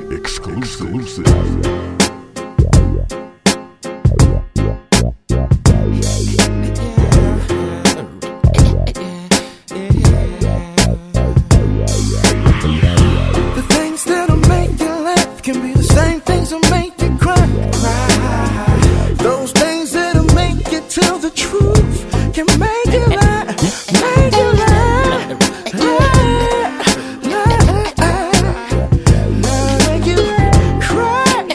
Exclusive. Can be the same things that make you cry. Those things that'll make you tell the truth can make you lie, make you lie, make you cry.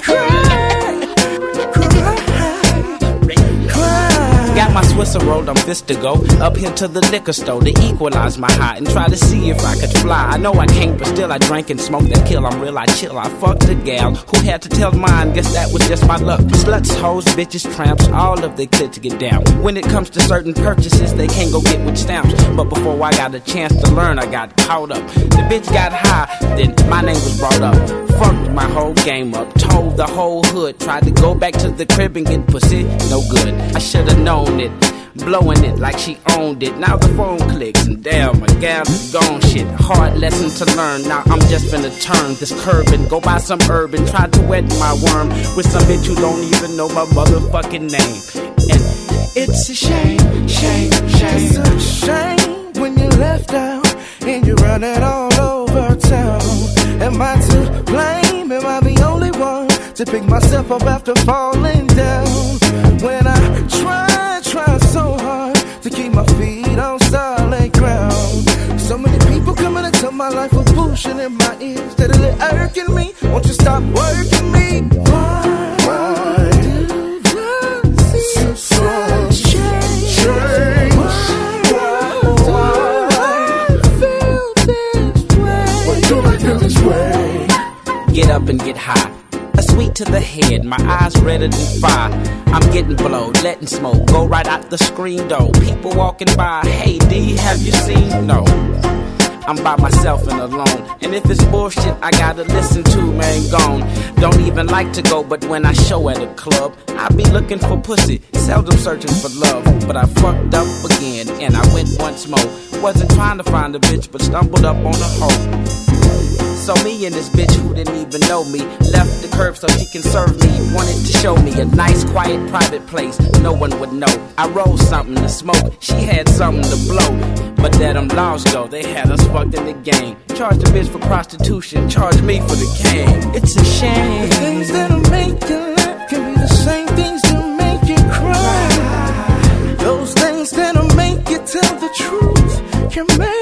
Got my Swiss rolled, I'm fist to go up here to the liquor store to equalize my high and try to see if I could fly. I know I can't, but still I drank and smoked that kill. I'm real, I chill. I fucked a gal who had to tell mine. Guess that was just my luck. Sluts, hoes, bitches, tramps, all of they clear to get down. When it comes to certain purchases, they can't go get with stamps. But before I got a chance to learn, I got caught up. The bitch got high, then my name was brought up. Fucked my whole game up, told the whole hood. Tried to go back to the crib and get pussy, no good. I should've known it. Blowing it like she owned it. Now the phone clicks and damn, my gal is gone. Shit, hard lesson to learn. Now I'm just finna turn this curb and go buy some herb and try to wet my worm with some bitch who don't even know my motherfucking name. And it's a shame, shame. It's a shame when you left out and you run it all over town. Am I to blame? Am I the only one to pick myself up after falling down? When I try so hard to keep my feet on solid ground. So many people coming into my life with bullshit in my ears, steadily irking me. Won't you stop working me? Why do the seasons change? Why do I feel this way? Get up and get high. A sweet to the head, my eyes redder than fire. I'm getting blowed, letting smoke go right out the screen door. People walking by, hey D, have you seen? No, I'm by myself and alone. And if it's bullshit I gotta listen to, man, gone. Don't even like to go, but when I show at a club, I be looking for pussy, seldom searching for love. But I fucked up again, and I went once more. Wasn't trying to find a bitch, but stumbled up on a hoe. So me and this bitch who didn't even know me left the curb so she can serve me. Wanted to show me a nice, quiet, private place no one would know. I rolled something to smoke, she had something to blow. But there them laws go, they had us fucked in the game. Charged the bitch for prostitution, charged me for the game. It's a shame. The things that'll make you laugh can be the same things that make you cry. Those things that'll make you tell the truth can make